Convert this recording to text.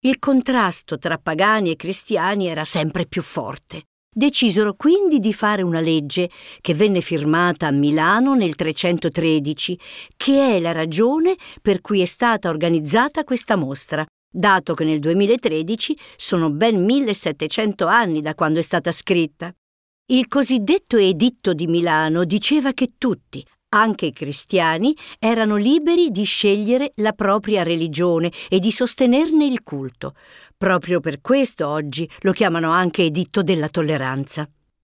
Il contrasto tra pagani e cristiani era sempre più forte. Decisero quindi di fare una legge che venne firmata a Milano nel 313, che è la ragione per cui è stata organizzata questa mostra, dato che nel 2013 sono ben 1700 anni da quando è stata scritta. Il cosiddetto Editto di Milano diceva che tutti, anche i cristiani, erano liberi di scegliere la propria religione e di sostenerne il culto. Proprio per questo oggi lo chiamano anche Editto della Tolleranza.